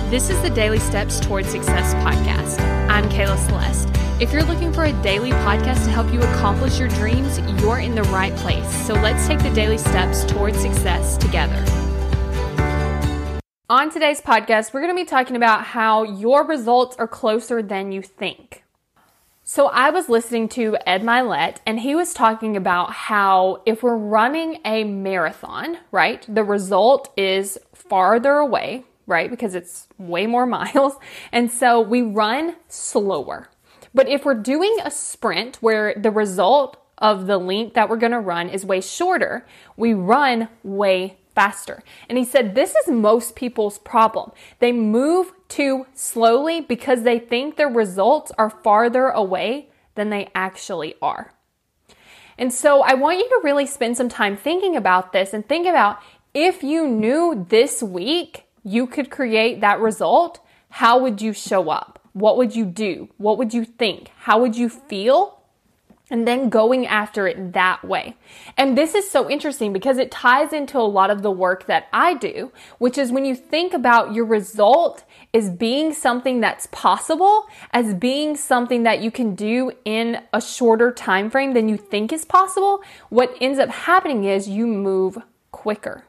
This is the Daily Steps Towards Success podcast. I'm Kayla Celeste. If you're looking for a daily podcast to help you accomplish your dreams, you're in the right place. So let's take the daily steps towards success together. On today's podcast, we're going to be talking about how your results are closer than you think. So I was listening to Ed Mylett, and he was talking about how if we're running a marathon, right, the result is farther away, right, because it's way more miles. And so we run slower. But if we're doing a sprint where the result of the length that we're going to run is way shorter, we run way faster. And he said this is most people's problem. They move too slowly because they think their results are farther away than they actually are. And so I want you to really spend some time thinking about this and think about if you knew this week you could create that result, how would you show up? What would you do? What would you think? How would you feel? And then going after it that way. And this is so interesting because it ties into a lot of the work that I do, which is when you think about your result as being something that's possible, as being something that you can do in a shorter time frame than you think is possible, what ends up happening is you move quicker.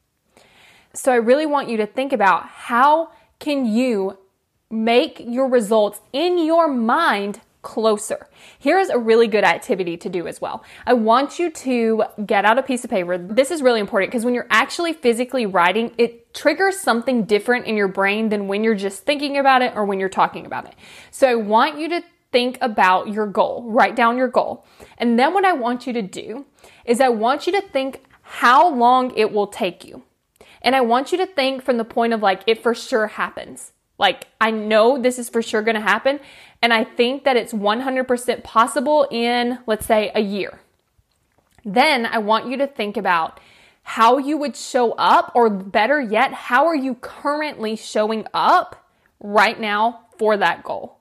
So I really want you to think about how can you make your results in your mind closer. Here's a really good activity to do as well. I want you to get out a piece of paper. This is really important because when you're actually physically writing, it triggers something different in your brain than when you're just thinking about it or when you're talking about it. So I want you to think about your goal. Write down your goal. And then what I want you to do is I want you to think how long it will take you. And I want you to think from the point of like, it for sure happens. Like, I know this is for sure going to happen. And I think that it's 100% possible in, let's say, a year. Then I want you to think about how you would show up, or better yet, how are you currently showing up right now for that goal?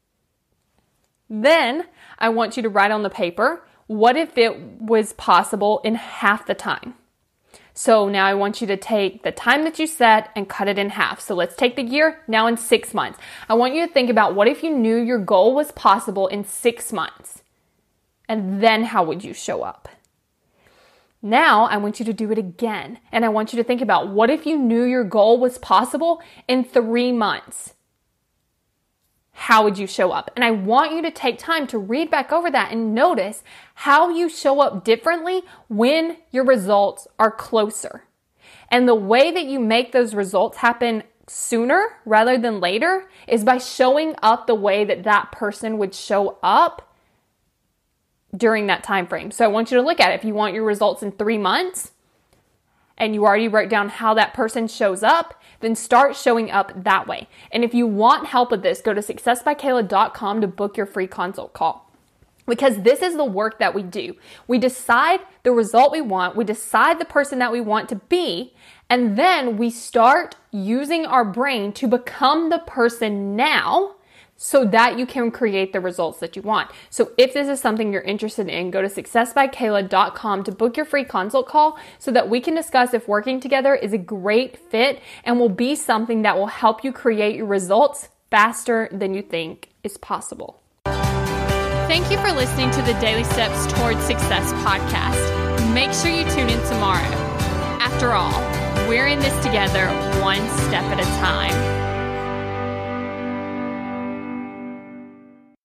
Then I want you to write on the paper, what if it was possible in half the time? So now I want you to take the time that you set and cut it in half. So let's take the year now in 6 months. I want you to think about what if you knew your goal was possible in 6 months? And then how would you show up? Now I want you to do it again. And I want you to think about what if you knew your goal was possible in 3 months? How would you show up? And I want you to take time to read back over that and notice how you show up differently when your results are closer. And the way that you make those results happen sooner rather than later is by showing up the way that that person would show up during that time frame. So I want you to look at it. If you want your results in 3 months, and you already wrote down how that person shows up, then start showing up that way. And if you want help with this, go to successbykayla.com to book your free consult call. Because this is the work that we do. We decide the result we want, we decide the person that we want to be, and then we start using our brain to become the person now so that you can create the results that you want. So if this is something you're interested in, go to successbykayla.com to book your free consult call so that we can discuss if working together is a great fit and will be something that will help you create your results faster than you think is possible. Thank you for listening to the Daily Steps Towards Success podcast. Make sure you tune in tomorrow. After all, we're in this together, one step at a time.